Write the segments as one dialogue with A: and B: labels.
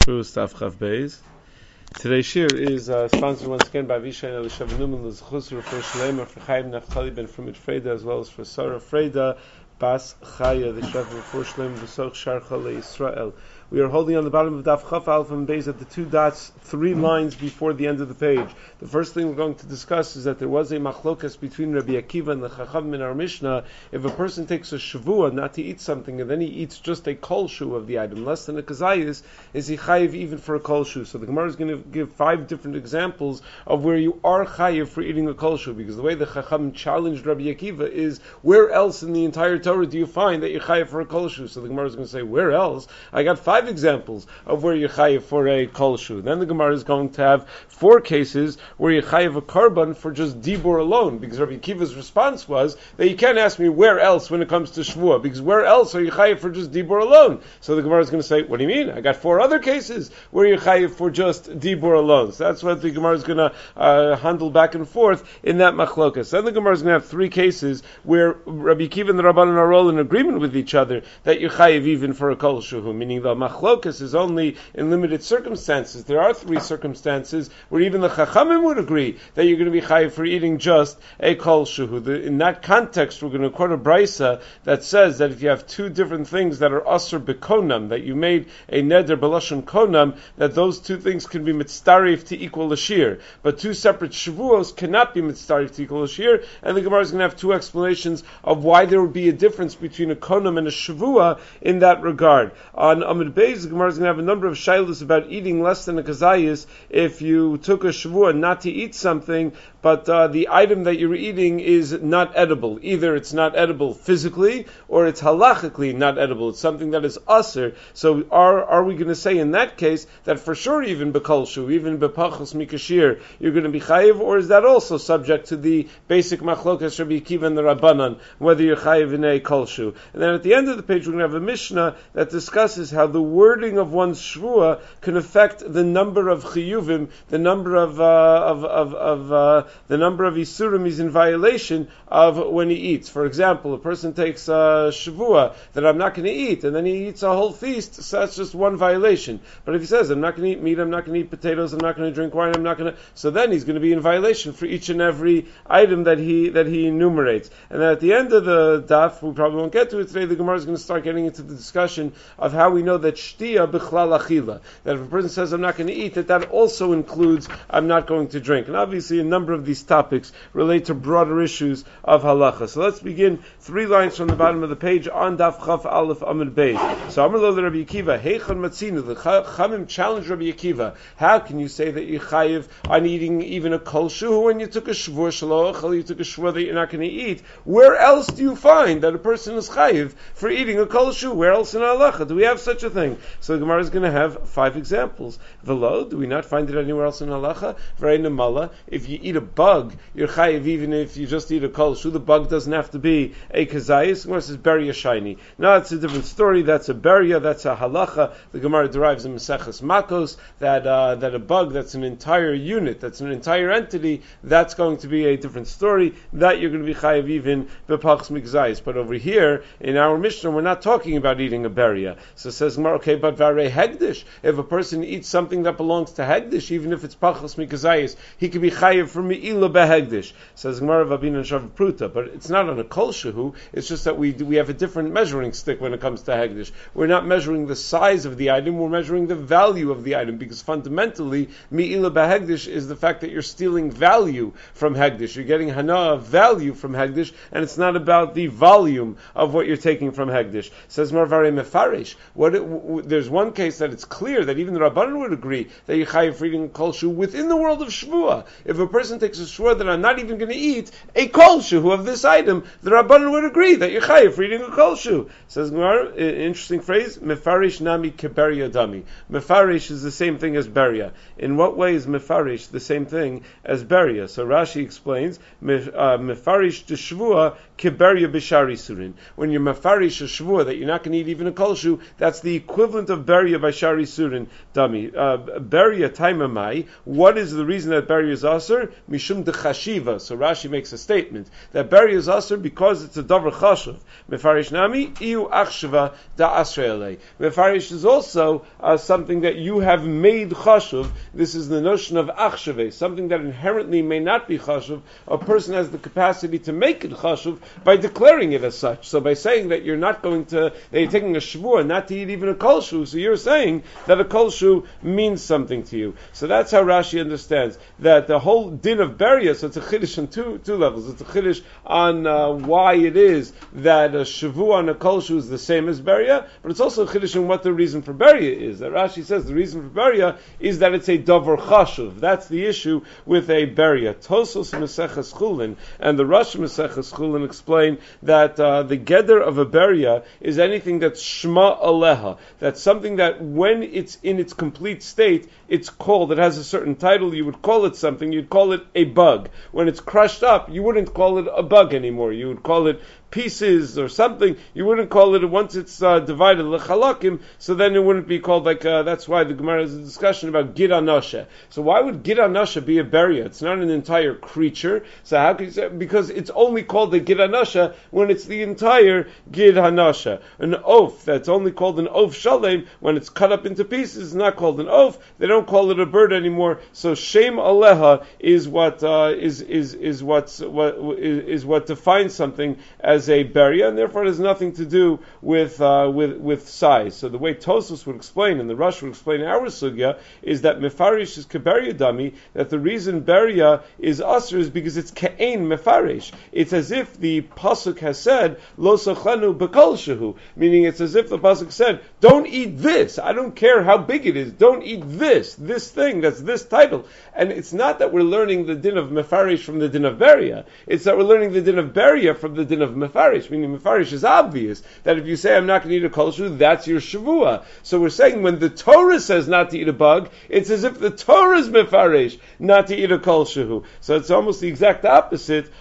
A: Shavuos Tav Chav Beis. Today's shir is sponsored once again by Vishay Elishav Numan L'Zchus for Shalema for Chaim Naftali ben Frumit Freda, as well as for Sarah Freda Bas Chaya, the Shav for Shalem V'Soch Sharcha LeYisrael. We are holding on the bottom of Daf Chaf Aleph and Beis at the two dots, 3 lines before the end of the page. The first thing we're going to discuss is that there was a machlokas between Rabbi Akiva and the Chacham in our Mishnah. If a person takes a shavua not to eat something and then he eats just a kol shu of the item, less than a kazayis, is he chayiv even for a kol shu? So the Gemara is going to give 5 different examples of where you are chayiv for eating a kol shu, because the way the Chacham challenged Rabbi Akiva is, where else in the entire Torah do you find that you're chayiv for a kol shu? So the Gemara is going to say, where else? I got 5 examples of where you're chayiv for a kol shu. Then the Gemara is going to have 4 cases where you're chayiv a karban for just dibur alone, because Rabbi Akiva's response was that you can't ask me where else when it comes to shvuah, because where else are you chayiv for just dibur alone? So the Gemara is going to say, what do you mean? I got 4 other cases where you're chayiv for just dibur alone. So that's what the Gemara is going to handle back and forth in that machlokas. Then the Gemara is going to have 3 cases where Rabbi Akiva and the Rabbanan are all in agreement with each other that you're chayiv even for a kol shu, meaning the machlokas is only in limited circumstances. There are 3 circumstances where even the Chachamim would agree that you're going to be chayiv for eating just a kol shuhu. In that context, we're going to quote a brisa that says that if you have 2 different things that are asur bekonam, that you made a neder belashon konam, that those 2 things can be mitzdarif to equal a shir. But 2 separate shavuos cannot be mitzdarif to equal a shir, and the Gemara is going to have 2 explanations of why there would be a difference between a konam and a shavua in that regard. On Amud Beis, the Gemara is going to have a number of shaylos about eating less than a kazayis if you took a shavua not to eat something, but the item that you're eating is not edible. Either it's not edible physically, or it's halachically not edible. It's something that is usher. So are we going to say in that case that for sure even bekol shu, even bepachos mikashir, you're going to be chayiv, or is that also subject to the basic machlokas Rabbi Akiva and the Rabbanan, whether you're chayiv in a kol shu? And then at the end of the page we're going to have a Mishnah that discusses how the wording of one's shvua can affect the number of chiyuvim, the number of the number of isurim he's in violation of when he eats. For example, a person takes a shavua that I'm not going to eat, and then he eats a whole feast, so that's just one violation. But if he says, I'm not going to eat meat, I'm not going to eat potatoes, I'm not going to drink wine, I'm not going to, so then he's going to be in violation for each and every item that he enumerates. And then at the end of the daf, we probably won't get to it today, the Gemara is going to start getting into the discussion of how we know that shtiya bichlal achila, that if a person says, I'm not going to eat, that also includes, I'm not going to drink. And obviously a number of these topics relate to broader issues of halacha. So let's begin 3 lines from the bottom of the page on Daf Chaf Aleph Amud Beis. So Amar lo Rabbi Akiva, Heichon Matzinu, the Chachamim challenged Rabbi Akiva, how can you say that you're chayiv on eating even a kol shu when you took a shvur shaloch, you took a shvur that you're not going to eat? Where else do you find that a person is chayiv for eating a kol shu? Where else in halacha do we have such a thing? So the Gemara is going to have 5 examples. Velo, do we not find it anywhere else in halacha? V'rei namala, if you eat a bug, you're chayiv even if you just eat a kol shu. The bug doesn't have to be a kazayis. The Gemara says beria shiny. Now it's a different story. That's a beria. That's a halacha. The Gemara derives in Maseches Makos that a bug that's an entire unit, that's an entire entity, that's going to be a different story. That you're going to be chayiv even bepachs mikzayis. But over here in our Mishnah, we're not talking about eating a beria. So it says Gemara, okay, but varei hegdish. If a person eats something that belongs to hegdish, even if it's pachos mikzayis, he could be chayiv for meila behegdish. Says Gemara Vabin and Shav Pruta, but it's not on a kol shehu. It's just that we have a different measuring stick when it comes to hegdish. We're not measuring the size of the item; we're measuring the value of the item, because fundamentally, meila behegdish is the fact that you're stealing value from hegdish. You're getting hana value from hegdish, and it's not about the volume of what you're taking from hegdish. Says Marvare Mefarish. There's one case that it's clear that even the Rabbanan would agree that you're chayiv for eating kol shu within the world of shvua. If a person takes a shvua that I'm not even going to eat a kol shu of this item, the Rabbanan would agree that you're chayiv for eating a kol shu. Says Gemara, interesting phrase, mefarish nami keberia dami. Mefarish is the same thing as beria. In what way is mefarish the same thing as beria? So Rashi explains, mefarish de shvua kiberia b'shari surin. When you're mafarish a shvua that you're not going to eat even a kolshu, that's the equivalent of beria b'shari surin dummy. Beria taimamai. What is the reason that beria is aser? Mishum de chashiva. So Rashi makes a statement that beria is aser because it's a davar chashuv. Mefarish nami iu achshava da asreale. Mefarish is also something that you have made chashuv. This is the notion of achshave, something that inherently may not be chashuv. A person has the capacity to make it chashuv by declaring it as such. So by saying that you're not going to, that you're taking a shvua not to eat even a kolshu, so you're saying that a kolshu means something to you. So that's how Rashi understands that the whole din of beria. So it's a chiddush on two levels. It's a chiddush on why it is that a shavua on a kolshu is the same as beria, but it's also a chiddush on what the reason for beria is. That Rashi says the reason for beria is that it's a davar chashuv. That's the issue with a beria. Tosos Maseches Chulin and the Rosh Maseches Chulin explain that the geder of a beria is anything that's shma aleha. That's something that when it's in its complete state, it's called, it has a certain title, you would call it something, you'd call it a bug. When it's crushed up, you wouldn't call it a bug anymore. You would call it pieces or something. You wouldn't call it, once it's divided lechalakim, so then it wouldn't be called like, that's why the Gemara has a discussion about gid anasha. So why would gid anasha be a beria? It's not an entire creature. So how can you say, because it's only called a gid anasha when it's the entire gid anasha. An oaf, that's only called an oaf shalem, when it's cut up into pieces, it's not called an oaf. They don't call it a bird anymore. So shem aleha is what what defines something as a beria, and therefore it has nothing to do with size. So the way Tosfos would explain, and the Rosh would explain our sugya, is that mefarish is keberia dami, that the reason beria is usher is because it's ke'ein mefarish. It's as if the pasuk has said, lo sochlenu b'kol shehu, meaning it's as if the pasuk said, don't eat this, I don't care how big it is, don't eat this thing, that's this title. And it's not that we're learning the din of mefarish from the din of beria, it's that we're learning the din of beria from the din of mefarish, meaning mefarish is obvious, that if you say I'm not going to eat a kolshu, that's your shavua. So we're saying when the Torah says not to eat a bug, it's as if the Torah is mefarish, not to eat a kolshu. So it's almost the exact opposite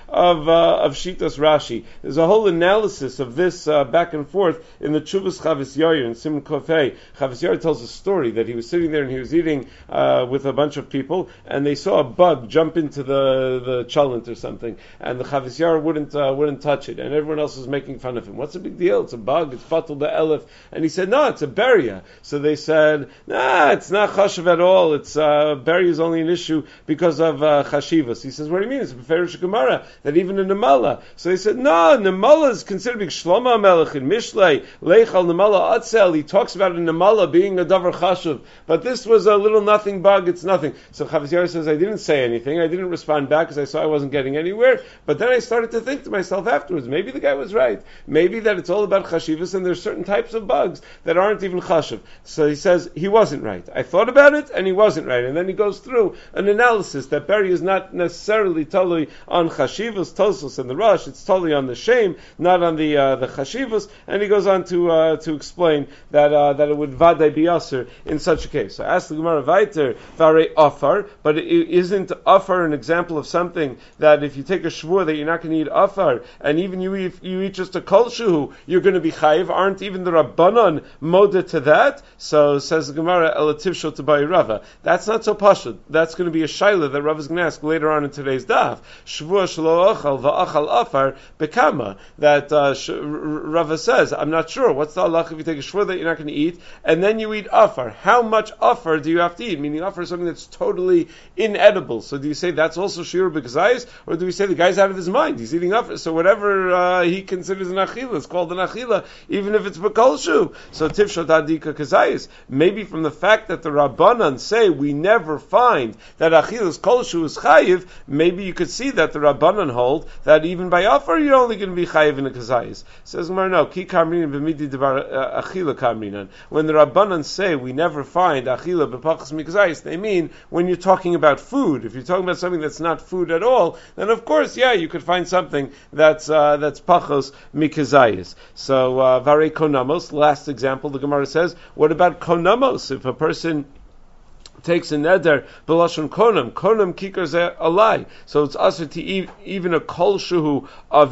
A: of Shitas Rashi. There's a whole analysis of this back and forth in the Chuvas Chavis Yair in Simon Kofei. Chavis Yair tells a story that he was sitting there and he was eating with a bunch of people, and they saw a bug jump into the cholent or something, and the Chavis Yair wouldn't touch it, and everyone else was making fun of him. What's the big deal? It's a bug. It's batul the elef. And he said, no, it's a beria. So they said, nah, it's not chashav at all. It's beria is only an issue because of chashivas. He says, what do you mean? It's beferish gemara that even a nemala. So they said, no, nemala is considered big Shlomo Melech in Mishlei leichal nemala atzel. He talks about a nemala being a davar chashav, but this was a little nothing bug. It's nothing. So Chavis Yair says, I didn't say anything. I didn't respond back because I saw I wasn't getting anywhere. But then I started to think to myself afterwards, maybe the guy was right. Maybe that it's all about chashivas, and there's certain types of bugs that aren't even chashiv. So he says he wasn't right. I thought about it, and he wasn't right. And then he goes through an analysis that beria is not necessarily totally on chashivas, Tosfos and the Rosh. It's totally on the shame, not on the chashivas. And he goes on to explain that it would vaday be aser in such a case. So I asked the Gemara Vayter vare afar, but isn't afar an example of something that if you take a shvur that you're not going to eat afar, and even you eat just a kolshu, you're going to be chayiv? Aren't even the Rabbanon moda to that? So says the Gemara, elativshel to Bai Rava. That's not so pashut. That's going to be a shaila that Rava is going to ask later on in today's daf. Shvua shelo achal va'achal afar bekama. That Rava says, I'm not sure. What's the halach if you take a shvua that you're not going to eat, and then you eat afar? How much afar do you have to eat? Meaning afar is something that's totally inedible. So do you say that's also shiur b'kazayis, or do we say the guy's out of his mind? He's eating afar. So whatever he considers an achila is called an achila, even if it's b'kolshu. So tifshot adika kazayis. Maybe from the fact that the Rabbanan say we never find that achilas kolshu is chayiv, maybe you could see that the Rabbanan hold that even by afar you're only going to be chayiv in a kazayis. Says Gemara, no, ki kamrinan b'midi debar achila kamrinan. When the Rabbanan say we never find achila b'pachas mikazayis, they mean when you're talking about food. If you're talking about something that's not food at all, then of course, yeah, you could find something that's pachos mikazayis. So vare konamos. Last example, the Gemara says, what about konamos? If a person takes a neder b'lashon konam kikar ze alai, so it's also to eat even a kol shuhu of it.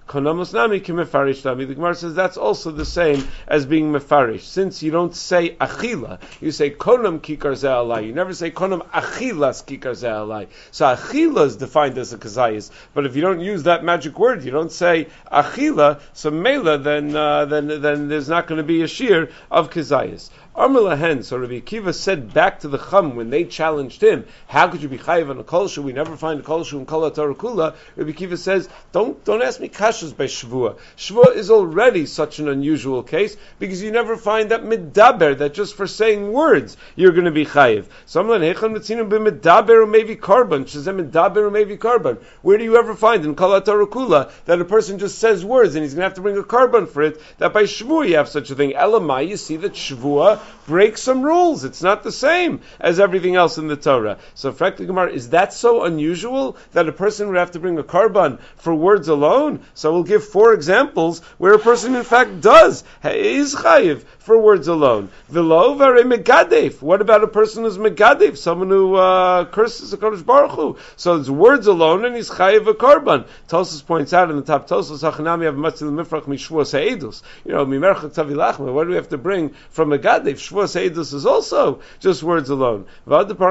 A: konamos nami ki mefarish nami. The Gemara says that's also the same as being mefarish. Since you don't say achila, you say konam kikar ze'alai. You never say konam achilas kikar ze'alai. So achila is defined as a kazayis. But if you don't use that magic word, you don't say achila, so mela, then there's not going to be a shear of kazayis. Amr so Rabbi Akiva said back to the Chum when they challenged him, how could you be chayiv on a kolshu? We never find a kolshu in kol Torah kula. Rabbi Akiva says, don't ask me kashas by shvua. Shvua is already such an unusual case because you never find that midaber, that just for saying words you're going to be chayiv. So Amr hechan mitzinu b'midaber or maybe carbon. Shazem midaber or maybe carbon. Where do you ever find in kol Torah kula that a person just says words and he's going to have to bring a carbon for it? That by shvua you have such a thing. Elamai, you see that shvua break some rules. It's not the same as everything else in the Torah. So, frankly, Gemara, is that so unusual that a person would have to bring a carbon for words alone? So we'll give 4 examples where a person, in fact, is chayiv for words alone. V'lo v'arei megadef. What about a person who's megadef? Someone who curses the Kodesh Baruch Hu. So it's words alone, and he's chayiv a carbon. Tosfos points out in the top Tosfos, hachanami have matzil mifrach mishvua se'edus. Mimerchak tavilachma. What do we have to bring from megadef? Shvua se'edus is also just words alone. Because this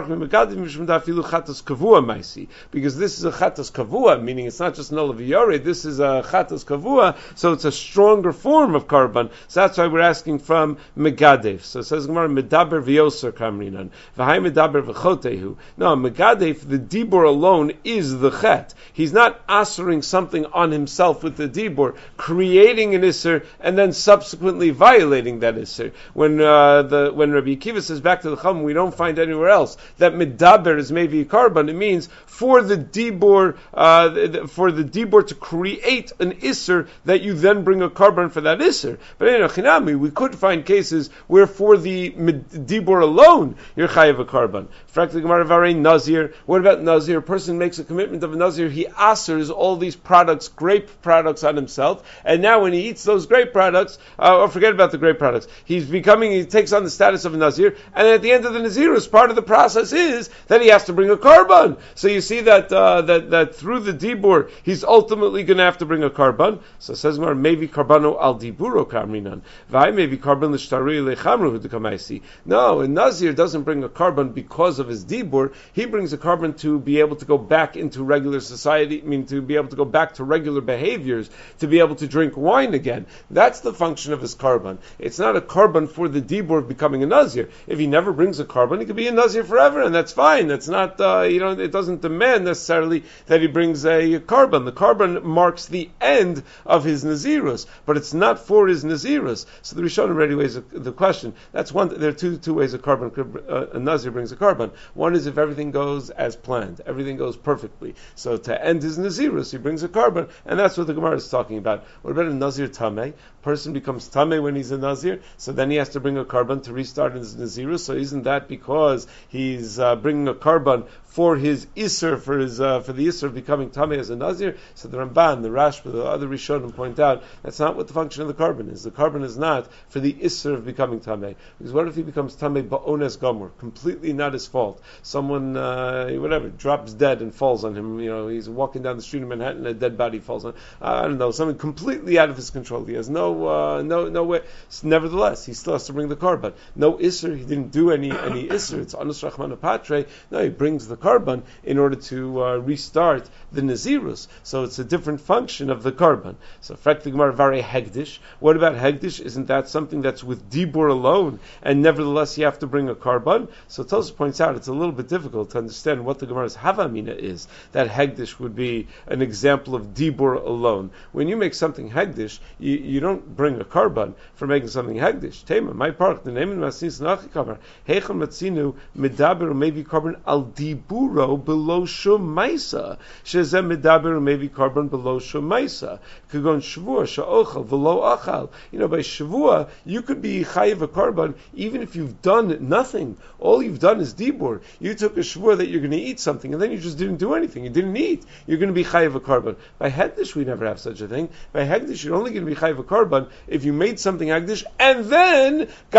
A: is a chatas kavua, meaning it's not just an olav yore, this is a chatas kavua, so it's a stronger form of carbon. So that's why we're asking from megadef. So it says Gemara, medaber v'yoser kamrinan. V'hai medaber v'chotehu. No, megadef, the dibur alone is the chet. He's not asering something on himself with the dibur, creating an isser, and then subsequently violating that isser. When Rabbi Akiva says back to the Chum, we don't find anywhere else that midaber is maybe a carbon. It means for the dibur to create an isser that you then bring a carbon for that isser. But in Chinami, we could find cases where for the dibur alone you're chayiv a carbon. Frankly, Gemara Varei Nazir. What about Nazir? A person makes a commitment of a Nazir. He asers all these products, grape products, on himself, and now when he eats those grape products, or forget about the grape products, he takes on the status of a Nazir, and at the end of the Nazirus, part of the process is that he has to bring a carbon. So you see that through the dibur, he's ultimately going to have to bring a carbon. So it says more, maybe carbano al diburo kamrinan. Vai maybe carbon l'shtari lechamru hudukamaisi. No, a Nazir doesn't bring a carbon because of his dibur. He brings a carbon to be able to go back into regular society, to be able to go back to regular behaviors, to be able to drink wine again. That's the function of his carbon. It's not a carbon for the dibur of becoming a Nazir. If he never brings a carbon, he could be a Nazir forever, and that's fine. That's not, it doesn't demand necessarily that he brings a carbon. The carbon marks the end of his Nazirus, but it's not for his Nazirus. So the Rishon already weighs the question. That's one. There are two ways a Nazir brings a carbon. One is if everything goes as planned, everything goes perfectly. So to end his Nazirus, he brings a carbon, and that's what the Gemara is talking about. What about a Nazir Tameh? Person becomes Tameh when he's a Nazir, so then he has to bring a carbon to restart his Nazirus. So isn't that because he's bringing a carbon for his Isser, for the Isser of becoming Tameh as a Nazir? So the Ramban, the Rashba, the other Rishonim point out that's not what the function of the carbon is. The carbon is not for the Isser of becoming Tameh. Because what if he becomes Tameh ba'ones gomor, completely not his fault? Someone, drops dead and falls on him. He's walking down the street in Manhattan, a dead body falls on him. I don't know, something completely out of his control. He has no way. Nevertheless, he still has to bring the carbon. No Isser, he didn't do any Isser. It's Anus Rachmana Patre. No, he brings the carbon in order to restart the Nazirus. So it's a different function of the carbon. So Frekti Gemara Vare Hegdish. What about Hegdish? Isn't that something that's with Dibur alone, and nevertheless you have to bring a carbon? So Tosfos points out it's a little bit difficult to understand what the Gemara's Havamina is, that Hegdish would be an example of Dibur alone. When you make something Hegdish, you don't bring a carbon for making something Hegdish. Tema, my part, the name of Masis Nachi Kamar, Heichel Matzinu, Medaber, maybe carbon al Diburo below Shum Maisa. Shezem Medaber, maybe carbon below Shum Maisa. Kagon Shavua, Sha'ochal, below Achal. By Shavua, you could be Chayiv a carbon even if you've done nothing. All you've done is Dibur. You took a Shavua that you're going to eat something, and then you just didn't do anything. You didn't eat. You're going to be Chayiv a carbon. By Hegdish, we never have such a thing. By Hegdish, you're only going to be Chayiv a carbon if you made something Hegdish, and then got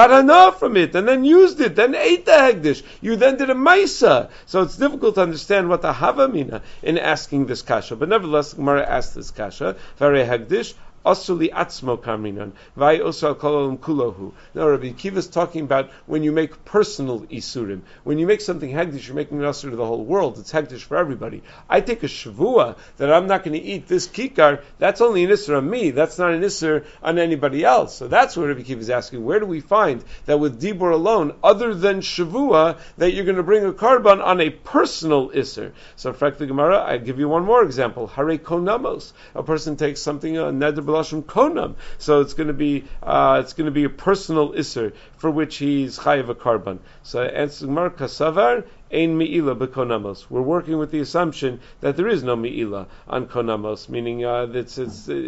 A: got hana from it, and then used it, then ate the hegdish. You then did a maisa. So it's difficult to understand what the havamina in asking this kasha. But nevertheless, Gemara asked this kasha. Very hegdish. Asuli atzmo kamrinan, vai osal kololim kulohu. Now Rabbi Akiva is talking about when you make personal isurim. When you make something hegdish, you're making an asur to the whole world. It's hegdish for everybody. I take a shavua that I'm not going to eat this kikar. That's only an isur on me. That's not an isur on anybody else. So that's what Rabbi Akiva is asking. Where do we find that with dibur alone, other than shavua, that you're going to bring a karban on a personal isur? So, frankly, Gemara, I give you one more example. Hare konamos. A person takes something neder konam, so it's going to be a personal isser for which he's chayiv a karban. So answer Gemara kasavar ein meila bekonamos. We're working with the assumption that there is no meila on konamos, meaning it's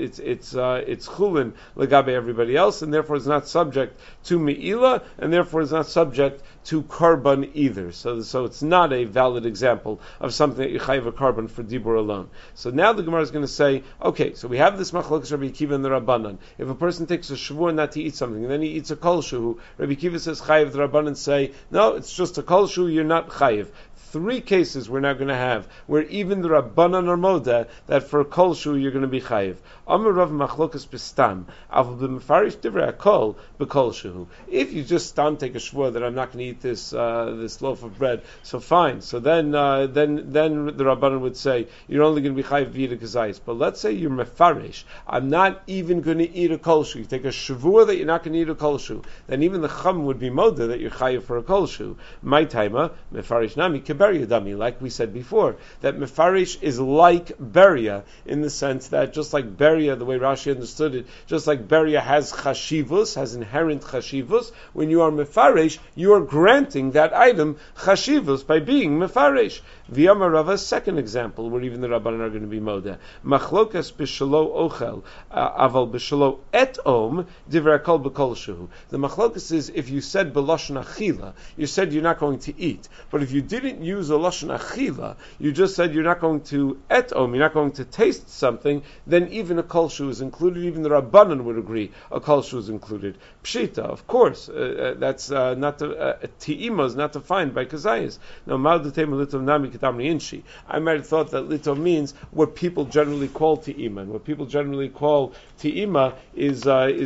A: chulin legabe everybody else, and therefore it's not subject to meila, and therefore it's not subject to karban either. So it's not a valid example of something that you chayiv a karban for dibur alone. So now the Gemara is going to say, okay, so we have this machlokas Rabbi Akiva and the Rabbanan. If a person takes a shavua not to eat something, and then he eats a kol shu, Rabbi Akiva says chayiv, the Rabbanan say, no, it's just a kol shu, you're not chayiv. Three cases we're now going to have where even the Rabbanan are moda that for a kol shu you're going to be chayiv. Amar Rav machlokas bestam avol b'mefarish divrei hakol b'kol shu. If you just stam take a shvua that I'm not going to eat this loaf of bread, so fine. So then the Rabbanan would say you're only going to be chayiv v'yid kazayis. But let's say you're mefarish. I'm not even going to eat a kol shu. You take a shvua that you're not going to eat a kol shu. Then even the chum would be moda that you're chayiv for a kol shu. My taima mefarish nami beria dami, like we said before, that mefarish is like beria in the sense that just like beria, the way Rashi understood it, just like beria has chashivus, has inherent chashivus, when you are mefarish, you are granting that item chashivus by being mefarish. V'yamar Rava, second example, where even the Rabbanan are going to be moda. Machlokas b'shalo ochel, aval b'shalo et om, divrei kol b'kol shuhu. The machlokas is, if you said b'lashon achila, you said you're not going to eat. But if you didn't use a lashon achila, you just said you're not going to et om, you're not going to taste something, then even a kol shu is included. Even the Rabbanan would agree a kol shu is included. Pshita, of course, that's not ti'ima is not defined by kazayas. Now, ma'adatei melitom nami ketamri inshi. I might have thought that lito means what people generally call ti'ima, and what people generally call ti'ima is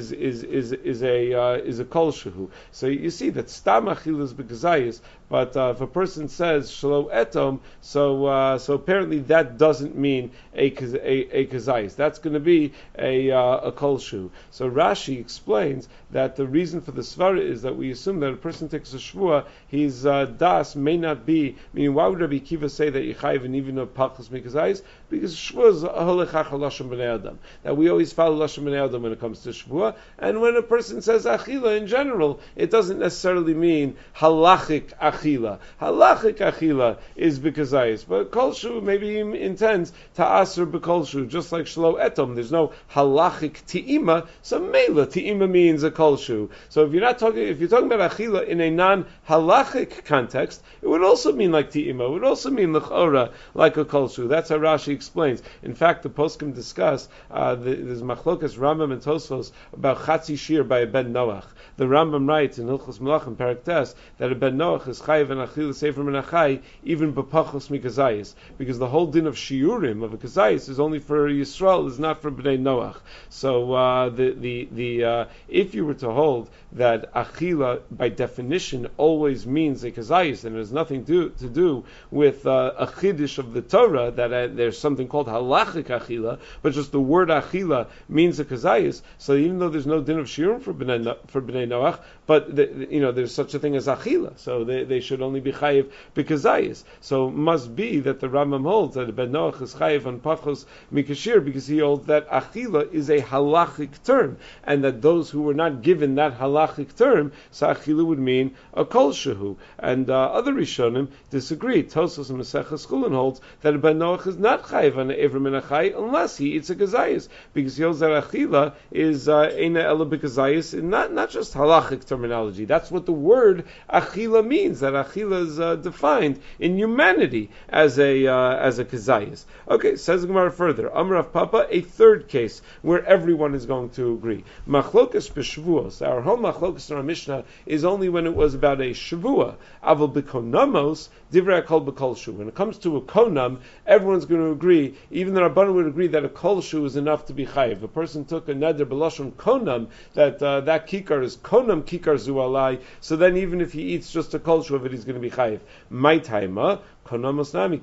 A: a kol shu. So you see that stam achila is bekazayas. But if a person says shelo etom, so apparently that doesn't mean a kazayis. That's going to be a kol shu. So Rashi explains that the reason for the svara is that we assume that a person takes a shvua, his das may not be. Meaning, why would Rabbi Akiva say that yichayiv and even a pachas mikazayis? Because shvua is holechach lashon b'nei adam. That we always follow lashon b'nei adam when it comes to shvua, and when a person says achila in general, it doesn't necessarily mean halachic achila. Halachic achila is b'kazayis, but kol shu maybe intends ta'asr b'kol shu, just like shelo etom. There's no halachic ti'ima, so meila ti'ima means a kol shu. So if you're talking about achila in a non-halachic context, it would also mean like ti'ima. It would also mean l'chora like a kol shu. That's how Rashi explains. In fact, the poskim discuss there's machlokas Rambam and Tosfos about chatzi shir by a ben Noach. The Rambam writes in Hilchos Melachim Perek Tes that a ben Noach is chayiv and achila sefer menachai even b'pachos mikazayis, because the whole din of shiurim of a kazayis is only for Yisrael, is not for bnei Noach. So if you were to hold that achila by definition always means a kazayis, and it has nothing to do with a chiddush of the Torah, that there's something called halachic achila, but just the word achila means a kazayis. So even though there's no din of shiurim for bnei Noach, but there's such a thing as achila, so they should only be chayiv b'kazayis. So it must be that the Rambam holds that Ben Noach is chayiv on pachos mikashir, because he holds that achila is a halachic term, and that those who were not given that halachic term, so achila would mean a kol shehu. And other Rishonim disagree. Tosos and Maseches Chulin holds that Ben Noach is not chayiv on Ever Menachai unless he eats a kazayis, because he holds that achila is eina ela b'kazayis, not just halachic terminology. That's what the word achila means. That achila is defined mankind, in humanity, as a kazayis. Okay, says the Gemara further. Amar Rav Papa, a third case where everyone is going to agree. Machlokas b'shvuos. Our whole machlokas in our Mishnah is only when it was about a shavua. Aval b'konamos divrei kol b'kol shu. When it comes to a konam, everyone's going to agree. Even the Rabbanan would agree that a kol shu is enough to be chayiv. A person took a neder b'lashon konam, that kikar is konam kikar zu alai. So then even if he eats just a kol shu of it, he's going to be chayiv. My taima. Because by a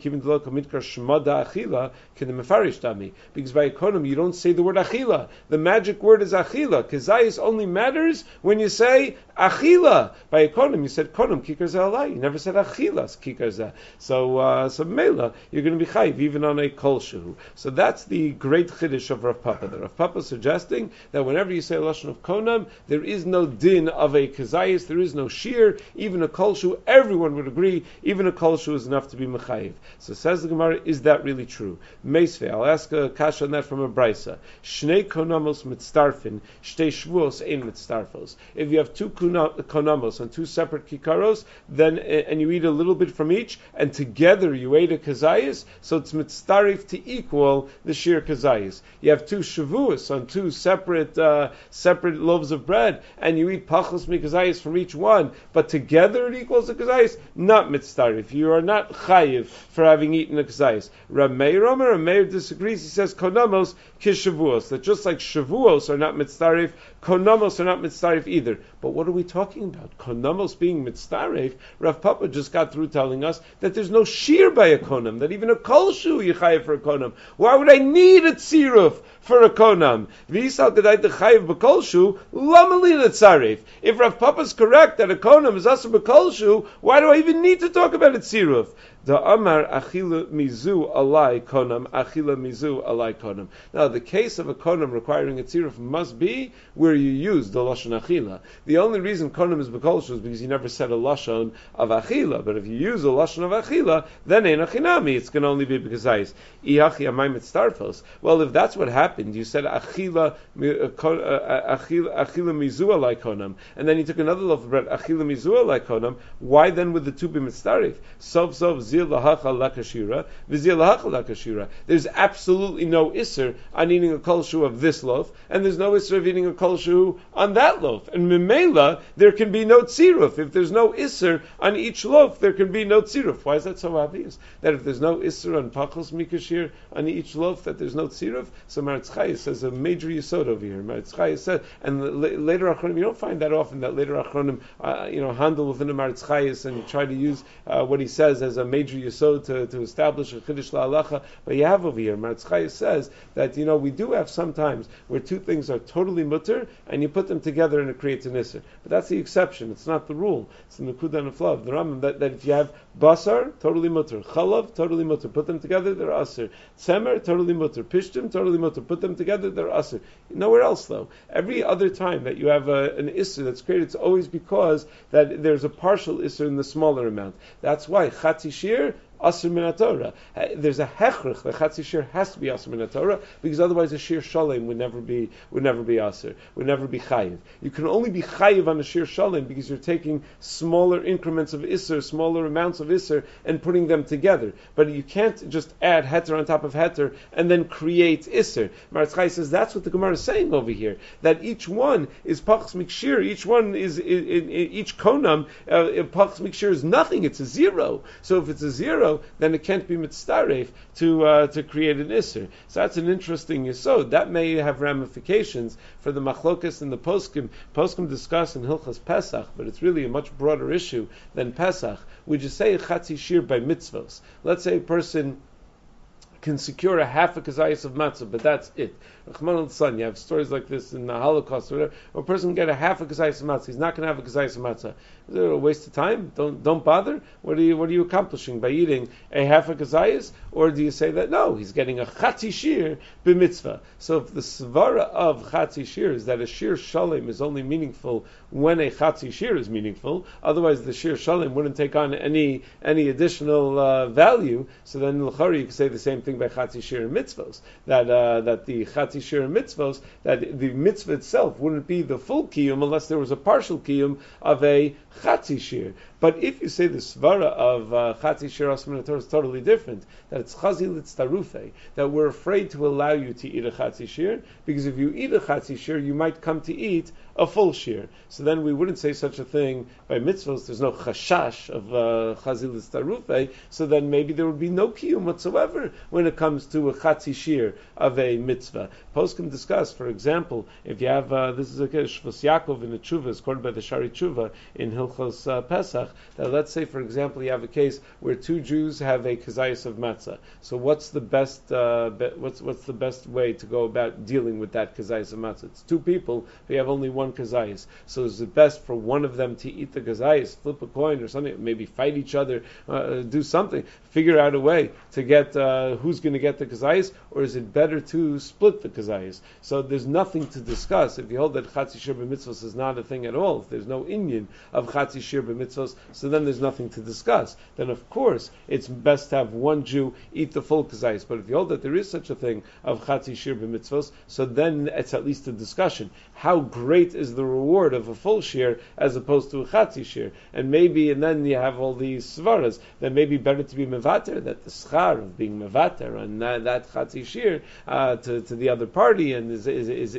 A: konam you don't say the word achila. The magic word is achila. Kazayis only matters when you say achila. By a konam you said konam kikar zeh. You never said achilas kikar zeh. So mela you're going to be chayiv even on a kol shehu. So that's the great chiddush of Rav Papa. The Rav Papa suggesting that whenever you say a lashon of konam, there is no din of a kazayis. There is no shear. Even a kol shehu, everyone would agree. Even a kol shehu is enough to be mechayiv. So says the Gemara, is that really true? Meisvei, I'll ask a kasha on that from a brisa. Shnei konamos mitztarfin, shtei shvuos ein mitztarfos. If you have two konamos on two separate kikaros, then and you eat a little bit from each, and together you ate a kazayis, so it's mitztarif to equal the sheer kazayis. You have two shavuos on two separate loaves of bread, and you eat pachos mikazayis from each one, but together it equals the kazayis, not mitztarif. You are not chayiv for having eaten a kazayis. Rav Meir disagrees. He says konamos kishavuos, that just like shavuos are not mitztarif, konamos are not mitztarif either. But what are we talking about? Konamos being mitztarif? Rav Papa just got through telling us that there's no shear by a konam, that even a kol shu you chayiv for a konam. Why would I need a tziruf for a konam? V'yisal kedai techayiv b'kol shu lamalin tzarif. If Rav Papa's correct that a konam is also b'kol shu, why do I even need to talk about a tziruf? The Amar achila mizu alai konam, achila mizu alai konam. Now, the case of a konam requiring a tziruf must be where you use the lashon achila. The only reason konam is b'kol shu is because you never said a lashon of achila. But if you use a lashon of achila, then ein achinami. It's going to only be because ice. Iachi amay mitztarfos. Well, if that's what happened, you said achila mizu alai konam, and then you took another loaf of bread, achila mizu alai konam. Why then would the two be mitztarif? Sov there's absolutely no isser on eating a kol shu of this loaf, and there's no isser of eating a kol shu on that loaf. And memela, there can be no tziruf. If there's no isser on each loaf, there can be no tziruf. Why is that so obvious? That if there's no isser on pachos mikashir on each loaf, that there's no tziruf? So Maritz Chayes says a major yesod over here. Maritz Chayes said, and later achronim, you don't find that often that later achronim, handle within a Maritz Chayes and try to use what he says as a major yesod to establish a chiddush la'alacha, but you have over here, Maritz Chayes says that, we do have sometimes where two things are totally mutter, and you put them together and it creates an isser. But that's the exception, it's not the rule. It's the Nekuda and the Flav, the Rambam, that if you have basar, totally mutter, chalav, totally mutter, put them together, they're aser. Tzemer, totally mutter, pishtim, totally mutter, put them together, they're aser. Nowhere else though. Every other time that you have an isser that's created, it's always because that there's a partial isser in the smaller amount. That's why chatzi shir, Asr min Torah. There's a hechrich. The chatzi shir has to be asr min Torah because otherwise a shir shalem would never be asr, would never be chayiv. You can only be chayiv on a shir shalem because you're taking smaller increments of isser, smaller amounts of isser, and putting them together. But you can't just add heter on top of heter and then create isser. Maritz Chayes says that's what the Gemara is saying over here. That each one is pachs mikshir. Each one is each konam. Pachs mikshir is nothing. It's a zero. So if it's a zero, then it can't be mitztaref to create an isser. So that's an interesting yesod. That may have ramifications for the machlokas and the poskim. Poskim discuss in Hilchas Pesach, but it's really a much broader issue than Pesach. We just say chatzi shir by mitzvos. Let's say a person can secure a half a kazayas of matzah, but that's it. Rahman al-San, you have stories like this in the Holocaust, or whatever. A person can get a half a kazayas of matzah. He's not going to have a kazayas of matzah. Is it a waste of time? Don't bother. What are you accomplishing by eating a half a kazayas? Or do you say that no, he's getting a chatzi shir b'mitzvah? So if the svara of chatzi shir is that a shir shalem is only meaningful when a chatzi shir is meaningful, otherwise the shir shalem wouldn't take on any additional value. So then l'chari you can say the same thing by chatzi shir and mitzvos. That the chatzi shir and mitzvos, that the mitzvah itself wouldn't be the full kiyum unless there was a partial kiyum of a chatzi shir. But if you say the svara of Chatzi Shir Asman Torah is totally different, that it's Chazi Litztarufe, that we're afraid to allow you to eat a Chatzi Shir, because if you eat a Chatzi Shir, you might come to eat a full Shir. So then we wouldn't say such a thing by mitzvahs. There's no chashash of Chazi Litztarufe, so then maybe there would be no kiyum whatsoever when it comes to a Chatzi Shir of a mitzvah. Poskim discuss, for example, if you have, this is a Shvus Yaakov in the Tshuva, it's quoted by the Shari Tshuva in Hilchos Pesach, that let's say, for example, you have a case where two Jews have a kazayas of matzah. So what's the best what's the best way to go about dealing with that kazayas of matzah? It's two people, but you have only one kazayas. So is it best for one of them to eat the kazayas, flip a coin or something, maybe fight each other, do something, figure out a way to get who's going to get the kazayas, or is it better to split the kazayas? So there's nothing to discuss. If you hold that Chatzi Shir b'mitzvos is not a thing at all, if there's no inyan of Chatzi Shir b'mitzvos, so then there's nothing to discuss. Then of course it's best to have one Jew eat the full kazayas. But if you hold that there is such a thing of Chatzi Shir b'mitzvos, so then it's at least a discussion. How great is the reward of a full shir as opposed to a Chatzi Shir? And then you have all these svaras. Then maybe better to be mevater, that the schar of being mevater and that Chatzi Shir to the other party and is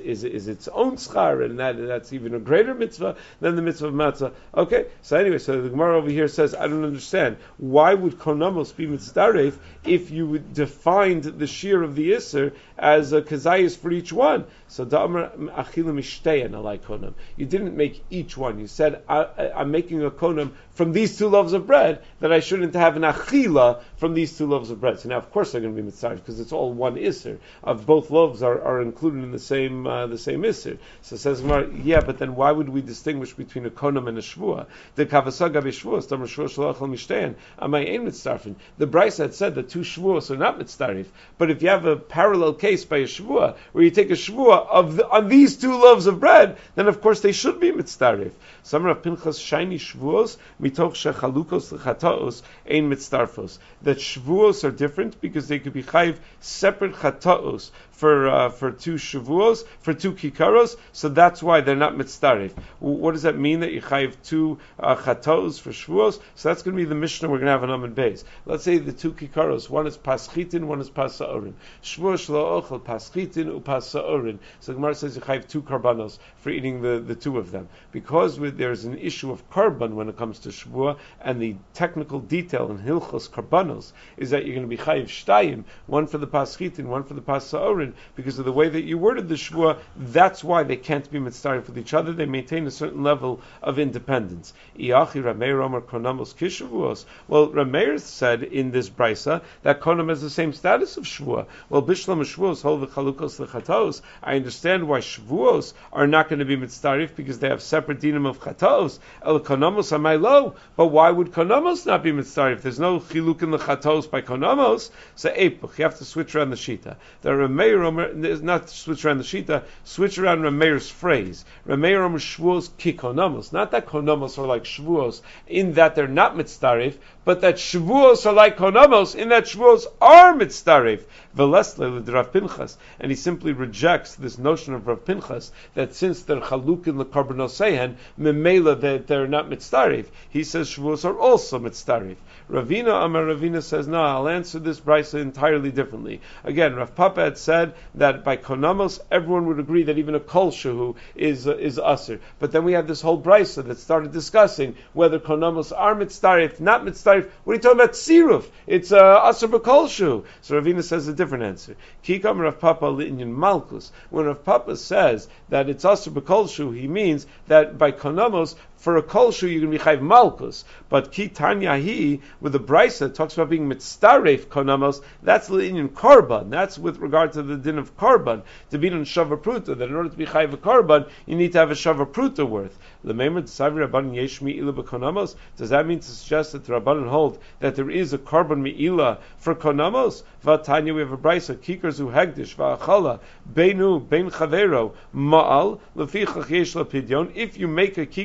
A: its own schar, and that's even a greater mitzvah than the mitzvah of matzah. Okay, so anyway, so the Gemara over here says, I don't understand. Why would konamos be mitzdaref if you would defined the shir of the Isser as a kazayas for each one? So da'amar achila mishteyan alai konam. You didn't make each one. You said, I'm making a konam from these two loaves of bread, that I shouldn't have an achila from these two loaves of bread. So now, of course, they're going to be mitzdaref because it's all one Isser. Of both loaves are included in the same Isser. So it says, yeah, but then why would we distinguish between a konam and a shvua? The kavasaga b'shvuos, tamar shvuos shalachal mishtayan, amay ein mitzdarfin. The Brisa had said that two shvuos are not mitzdarif, but if you have a parallel case by a shvua, where you take a shvua on these two loaves of bread, then of course they should be mitzdarif. Samar Pinchas shiny shvuos mitoch shechalukos l'chataos ein mitzdarfos. That shvuos are different because they could be chayiv separate chataos for two shavuos, for two kikaros, so that's why they're not mitzdarif. What does that mean, that you chayiv two chatos for shavuos? So that's going to be the Mishnah we're going to have on Amud Beis. Let's say the two kikaros, one is paschitin, one is pasa'orin. Shavuos shlo ochel paschitin u pasa'orin. So the Gemara says you chayiv two karbanos for eating the two of them. Because there's an issue of karban when it comes to shavuah, and the technical detail in hilchos karbanos is that you're going to be chayiv shtayim, one for the paschitin, one for the pasa'orin, because of the way that you worded the shvuah. That's why they can't be mitzdarif with each other. They maintain a certain level of independence. Iachi Rameir Omer konamos kishavuos. Well, Rameir said in this brisa that konam has the same status of shvuah. Well, bishlam shvuos hol v'chalukos lechatos. I understand why shvuos are not going to be mitzdarif because they have separate dinim of chatos. El konamos amaylo. But why would konamos not be mitzdarif? There's no chiluk in the chatos by konamos. So epuch, you have to switch around the shita. The Rameir not switch around the shita, switch around Rameir's phrase. Rameir Omer shvuos ki konamos. Not that konamos are like shvuos in that they're not mitzdarif, but that shvuos are like konamos in that shvuos are mitzdarif. Velesle the Rav Pinchas, and he simply rejects this notion of Rav Pinchas that since they're chalukin lekarbanosehen, memela that they're not mitzdarif. He says shvuos are also mitzdarif. Ravina says, no, I'll answer this brisa entirely differently. Again, Rav Papa had said that by konamos, everyone would agree that even a kol shehu is aser. But then we had this whole brisa that started discussing whether konamos are mitzdarif, not mitzdarif. What are you talking about? Siruf. It's aser b'kol shehu. So Ravina says a different answer. Kikam Rav Papa li'inyan malkus. When Rav Papa says that it's aser b'kol shehu, he means that by konamos, for a kol shu you're going to be chayv malkus, but ki tanya hi with the brisa talks about being mitzdaref konamos. That's in korban. That's with regard to the din of korban to be on shava pruta. That in order to be chayv a korban, you need to have a shava pruta worth. L'meimer t'savi rabbanon yesh mi'ila b'konamos. Does that mean to suggest that the rabbanon hold that there is a korban mi'ila for konamos? V'tanya we have a brisa kikar zu hegdish v'achala beinu bein chavero ma'al lefichach yesh lapidyon. If you make a kikar hegdish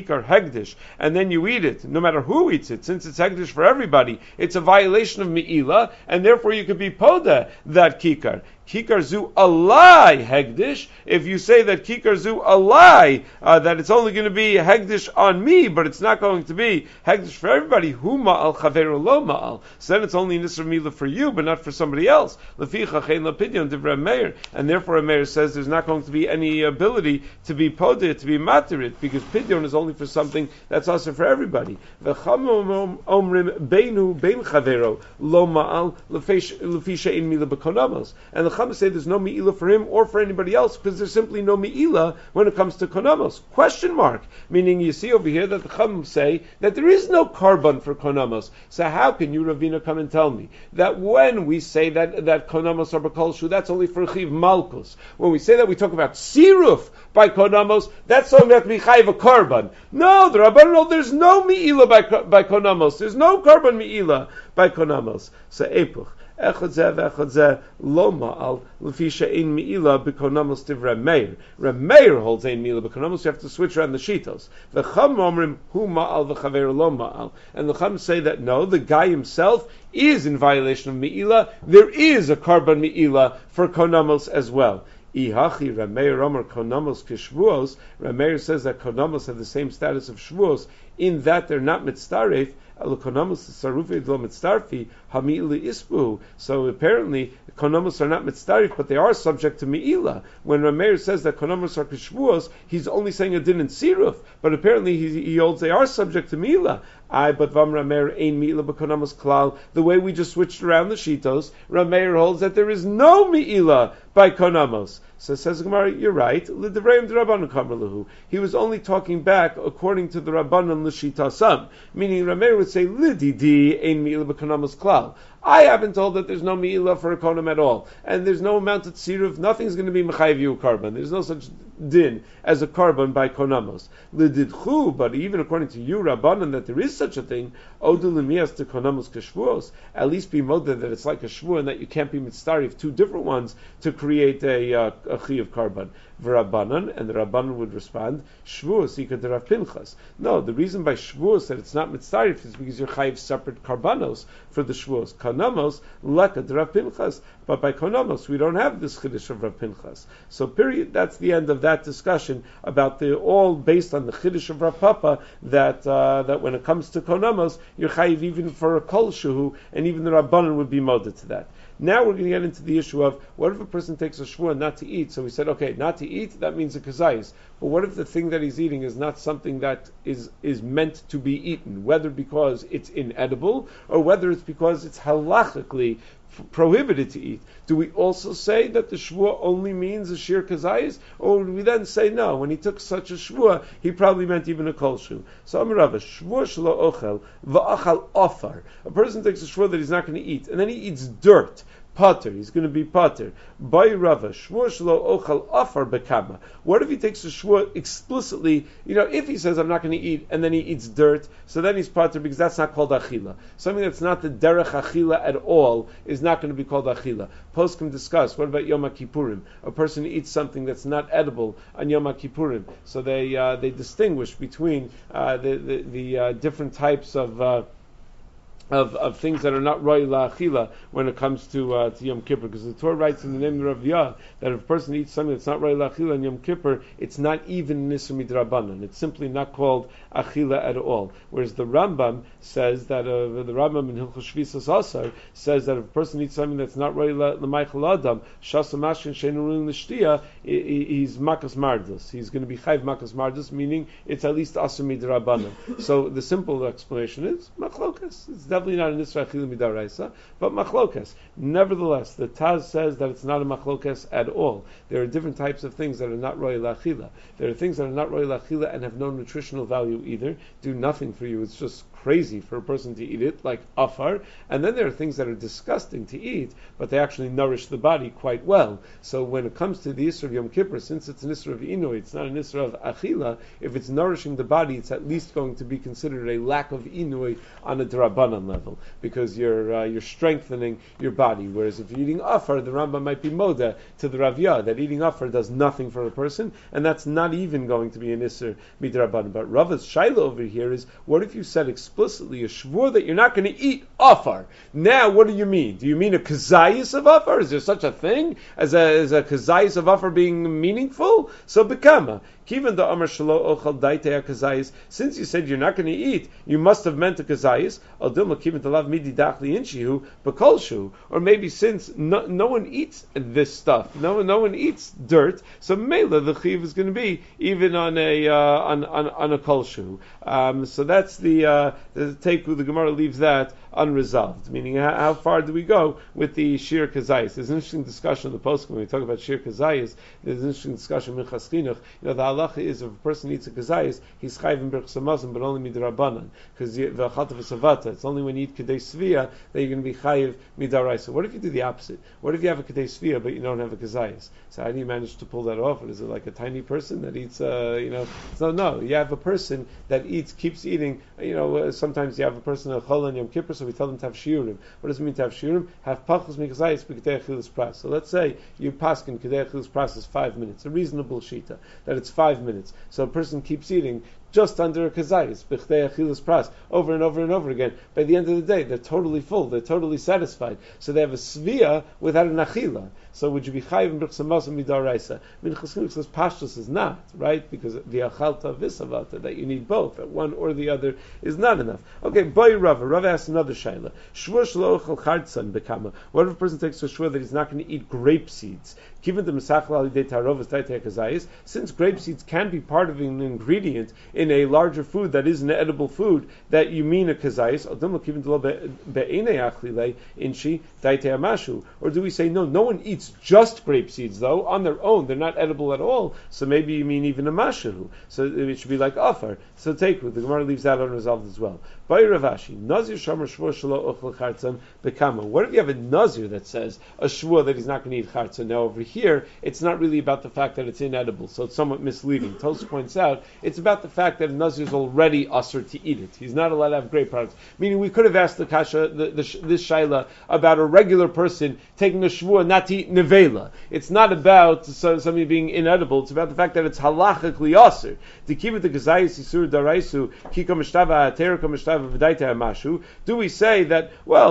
A: hegdish, and then you eat it, no matter who eats it, since it's hegdish for everybody, it's a violation of me'ilah, and therefore you could be poda that kikar. Kikar zu alai hegdish. If you say that kikar zu alai, that it's only going to be hegdish on me, but it's not going to be hegdish for everybody, hu ma'al chaveru lo ma'al. So then it's only nisr mila for you, but not for somebody else. Leficha chein lapidyon divrei Meir, and therefore a Meir says there's not going to be any ability to be podeh, to be materit, because pidyon is only for something that's also for everybody. V'cham omrim beinu bein chavero lo ma'al lefisha in mila b'konamos, and the Chama say there's no mi'ilah for him or for anybody else because there's simply no mi'ilah when it comes to konamos. Question mark. Meaning you see over here that the Chama say that there is no carbon for konamos. So how can you, Ravina, come and tell me that when we say that konamos are b'kolshu, that's only for chiv malkus. When we say that we talk about siruf by konamos, that's only have to be chayiv a carbon. No, the Rabbanan know there's no mi'ilah by konamos. There's no carbon mi'ilah by konamos. So epuch. Lo ma'al lefisha ein mi'ilah b'konamos divrei Meir. Reb Meir holds ein mi'ilah b'konamos. You have to switch around the shitos. The Chum omrim hu ma'al v'chaver lo ma'al, and the Chum say that no, the guy himself is in violation of mi'ilah. There is a carbon mi'ilah for konamos as well. Ihachi Rameir Omer konamos kishvuos. Rameir says that konamos have the same status of shvuos in that they're not mitzaref. So apparently, konamos are not mitzdarif, but they are subject to mi'ilah. When Rameir says that konamos are kishvuos, he's only saying a din in siruf, but apparently he holds they are subject to mi'ilah. But Vam Rameir ein mi'ilah b'konamos klal. The way we just switched around the shitos, Rameir holds that there is no mi'ilah by konamos. So says Gemara, you're right. He was only talking back according to the Rabbanan l'shitasam, meaning Rameir would say lididi ein mi'ilah b'konamos klal. I have been told that there's no mi'ilah for a konam at all, and there's no amount of tziruf. Nothing's going to be mechayiv you a carbon. There's no such din as a carbon by konamos. Lididchu, but even according to you, Rabbanan, that there is such a thing. Odu lemias to konamos kashvuos. At least be moded that it's like a shvu and that you can't be mitzdarif two different ones to create a chi of carbon. V'Rabbanan, and the Rabbanan would respond, shvuos ikad Rav Pinchas. No, the reason by shvuos that it's not mitzdarif is because you're chayiv separate karbanos for the shvuos. Konamos lekad Rav Pinchas, but by konamos we don't have this chiddush of Rav Pinchas. So period. That's the end of that discussion about all based on the chiddush of Rav Papa that when it comes to konamos you're chayiv even for a kol shehu, and even the Rabbanan would be moded to that. Now we're going to get into the issue of what if a person takes a shvua not to eat? So we said, okay, not to eat, that means a kazayis. But what if the thing that he's eating is not something that is meant to be eaten, whether because it's inedible or whether it's because it's halachically prohibited to eat? Do we also say that the shvua only means a shir kazayis, or would we then say no? When he took such a shvua, he probably meant even a kol shu. So Amarava, shvua shelo ochel va'achal ofar. A person takes a shvua that he's not going to eat, and then he eats dirt. Pater, he's going to be pater. By Rava, shvua shelo ochel afar bekama. What if he takes a shvua explicitly? If he says I'm not going to eat, and then he eats dirt, so then he's pater because that's not called achila. Something that's not the derech achila at all is not going to be called achila. Poskim discuss. What about Yom Kippurim? A person eats something that's not edible on Yom Kippurim. So they distinguish between the different types of things that are not roi la'achila when it comes to Yom Kippur, because the Torah writes in the name of Rav Yah that if a person eats something that's not roi la'achila in Yom Kippur, it's not even nisr midrabanan. It's simply not called achila at all. Whereas the Rambam says that the Rambam in Hilchos Shvisas Asar says that if a person eats something that's not roi l'maychel adam, shasa mashkin sheinu ruin l'shtia, he's makas mardus. He's going to be chayv makas mardus, meaning it's at least asr midrabanan. So the simple explanation is machlokas. It's definitely not an Isra Achilu Midaraisa, but machlokas. Nevertheless, the Taz says that it's not a machlokas at all. There are different types of things that are not Roy Lachila. There are things that are not Roy Lachila and have no nutritional value either, do nothing for you. It's just crazy for a person to eat it, like afar, and then there are things that are disgusting to eat, but they actually nourish the body quite well. So when it comes to the Isra of Yom Kippur, since it's an Isra of Inui, it's not an Isra of Achila, if it's nourishing the body, it's at least going to be considered a lack of Inui on a Drabanan level, because you're strengthening your body. Whereas if you're eating afar, the Rambam might be moda to the Ravya, that eating afar does nothing for a person, and that's not even going to be an Isser midrabanan. But Rava's shaila over here is, what if you said explicitly a shvur that you're not going to eat afar? Now, what do you mean? Do you mean a kazayis of afar? Is there such a thing as a kazayis of afar being meaningful? So bekama. Kivan the Amar Shalo Ochal Daitei Kazayis. Since you said you're not going to eat, you must have meant a kazayis. Al Dilma Kivan the Lav Midi Dachli Inshihu Bakolshu. Or maybe since no one eats this stuff, no one eats dirt, so Mela the chiv is going to be even on a kolshu. So that's the take. The Gemara leaves that unresolved. Meaning, how far do we go with the shir kazayis? There's an interesting discussion in the post when we talk about shir kazayis. There's an interesting discussion in Minchas Chinuch. The halacha is if a person eats a kazayis, he's chayv in berachas hamazon, but only midrabanan, because v'achalta v'savata. It's only when you eat kedei svia that you're going to be chayv midaraisa. What if you do the opposite? What if you have a kedei svia but you don't have a kazayis? So how do you manage to pull that off? Is it like a tiny person that eats? So no, you have a person that keeps eating. Sometimes you have a person a chol on Yom Kippur, so we tell them to have shiurim. What does it mean to have shiurim? Have pachos mikazayis b'kedei achilas pras. So let's say you paskin kedei achilas pras is 5 minutes, a reasonable shita that it's 5 minutes. So a person keeps eating just under a kazayis, b'chdei achilas pras, over and over and over again. By the end of the day, they're totally full, they're totally satisfied. So they have a svia without an achila. So would you be chayiv in berachas hamazon midaraisa? Minchas Chinuch says pashtus is not, right? Because the achalta v'savata, that you need both, that one or the other is not enough. Okay, boy Rava. Rava asks another shayla. Shvur shelo ochel chartzan bekama. What if a person takes a shvur that he's not going to eat grape seeds? Given the mesachel alidei tarovas daitei kazayis, since grape seeds can be part of an ingredient in a larger food that is an edible food, that you mean a kazayis, or do we say no one eats just grape seeds though on their own, they're not edible at all, so maybe you mean even a mashu, so it should be like afar. So take the Gemara leaves that unresolved as well. By Ravashi, Nazir Shomer Shvur Shelo Ochel Chartzan Bekama. What if you have a Nazir that says a shvur that he's not going to eat chartzan? Now over here, it's not really about the fact that it's inedible, so it's somewhat misleading. Tos points out it's about the fact that a Nazir is already usher to eat it. He's not allowed to have grape products. Meaning, we could have asked the kasha, this shaila, about a regular person taking a shvur not to eat nevela. It's not about something being inedible. It's about the fact that it's halachically usher. To keep it the gazayis isur daraisu kika mishtava terika mishtava. Do we say that,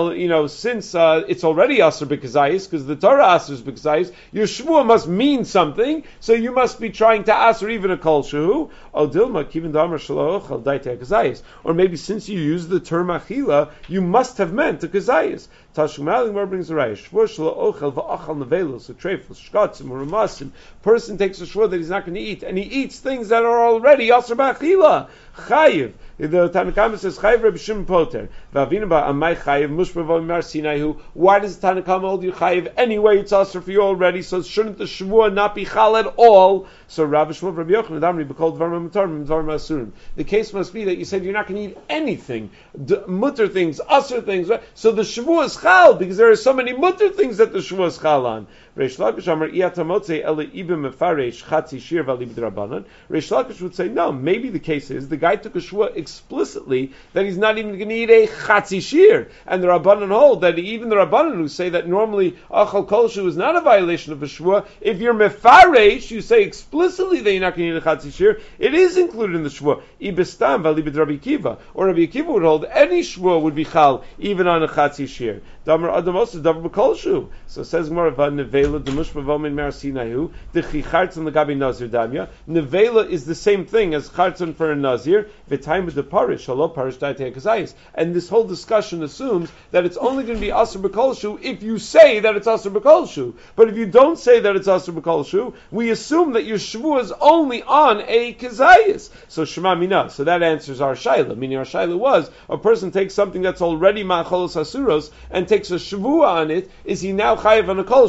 A: since it's already Asr B'Kazayis, because the Torah Asr B'Kazayis, your Shvuah must mean something, so you must be trying to Asr even a Kol Shehu, O Dilma, Kivin Damar Shaloch, Al Daitei Kazayis. Or maybe since you use the term Achila, you must have meant a Kazayis. Tashum Mar brings a raya. Shvuah Shalo Ochel V'Achal Nevelos, so Trefus, Shkatzim, or Ramasim. Person takes a Shvuah that he's not going to eat, and he eats things that are already Asr B'Achila. Chayiv. The Tanakama says Chayiv Reb Shimon Poter. V'avinu ba Amay Chayiv Mushbavo Mar Sinaihu. Why does the Tanakama hold you Chayiv anyway? It's Asr for you already. So shouldn't the Shvuah not be Chal at all? So Rabbi Shmuel Rabbi Yochanan Damri b'kol Dvarim Mutarim Dvarim Asurim. The case must be that you said you're not going to eat anything, mutter things, Asr things. Right? So the Shvuah is Chal because there are so many mutter things that the Shvuah is Chal on. Reish Lakish Amar Iyatamotze Ele Ibim Mefaresh Chatzi Shir V'Ali B'Drabanan. Reish Lakish would say no. Maybe the case is the guy took a Shvuah explicitly that he's not even going to eat a Chatzi Shir, and the Rabbanan hold that even the Rabbanan who say that normally Achal Kolshu is not a violation of a Shvuah. If you're Mefaresh, you say explicitly that you're not going to eat a Chatzi Shir. It is included in the Shvuah. Ibistam V'Ali B'Rabbi Kiva, or Rabbi Kiva would hold any Shvuah would be Chal even on a Chatzi Shir. Damar Adam also Davar B'Kolshu. So it says more about Nevela Demushbavomin Mer Sinayu the Chichartzon Lagabi Nazir Damya. Nevela is the same thing as Chartzon for a Nazir. V'Taim the Parish Halo Parish Daitei Kazayis. And this whole discussion assumes that it's only going to be Asr B'Kolshu if you say that it's Asr B'Kolshu. But if you don't say that it's Asr B'Kolshu, we assume that your Shvuah is only on a Kazayis. So Shema Mina. So that answers our Shaila. Meaning our Shaila was a person takes something that's already Ma'acholos Hasuros and takes a Shvuah on it. Is he now Chayiv on a Kolshu? Because do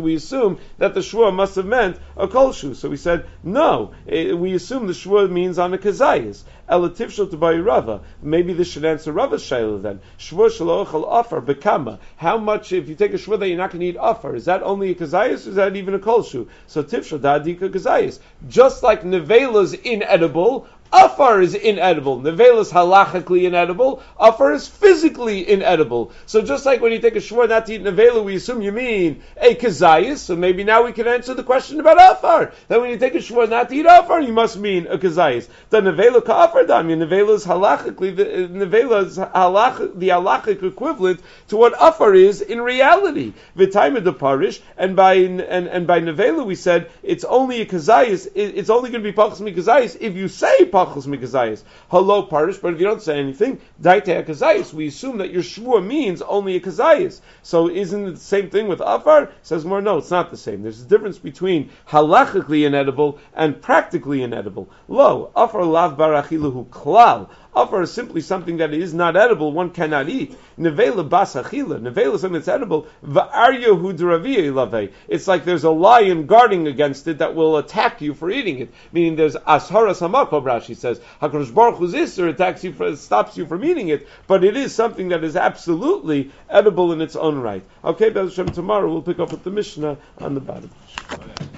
A: do we assume that the shvua must have meant a kolshu? So we said, no, we assume the shvua means on a kazayis. Elativshal to buy Rava. Maybe this should answer Rava's shayla then. Shvua shalochal afar bekama. How much, if you take a shvua that you're not going to eat afar, is that only a kazayis or is that even a kolshu? So tivshal da'adika kazayis. Just like nevela's inedible, afar is inedible. Nevela is halachically inedible. Afar is physically inedible. So just like when you take a shvur not to eat nevela, we assume you mean a kazayis. So maybe now we can answer the question about afar. That when you take a shvur not to eat afar, you must mean a kazayis. The nevela ka afar dami. Nevela is halachically the halachic equivalent to what afar is in reality. V'taimed the parish, and by nevela we said it's only a kazayis. It's only going to be pachas mikazayis if you say pachas mikazayis. Hello parish, but if you don't say anything, daite a kazayis. We assume that your shvua means only a kazayis. So isn't it the same thing with afar? Says more, no, it's not the same. There's a difference between halachically inedible and practically inedible. Lo, afar lav barachilahu klal. Afar is simply something that is not edible, one cannot eat. Nevela bas achila. Nevela is something that's edible. Va'aryahu d'raviyah lavei. It's like there's a lion guarding against it that will attack you for eating it. Meaning there's asharas hamakom, Rashi says. HaKadosh Baruch Hu's Isser attacks you, stops you from eating it, but it is something that is absolutely edible in its own right. Okay, Be'ez Hashem, tomorrow we'll pick up with the Mishnah on the bottom.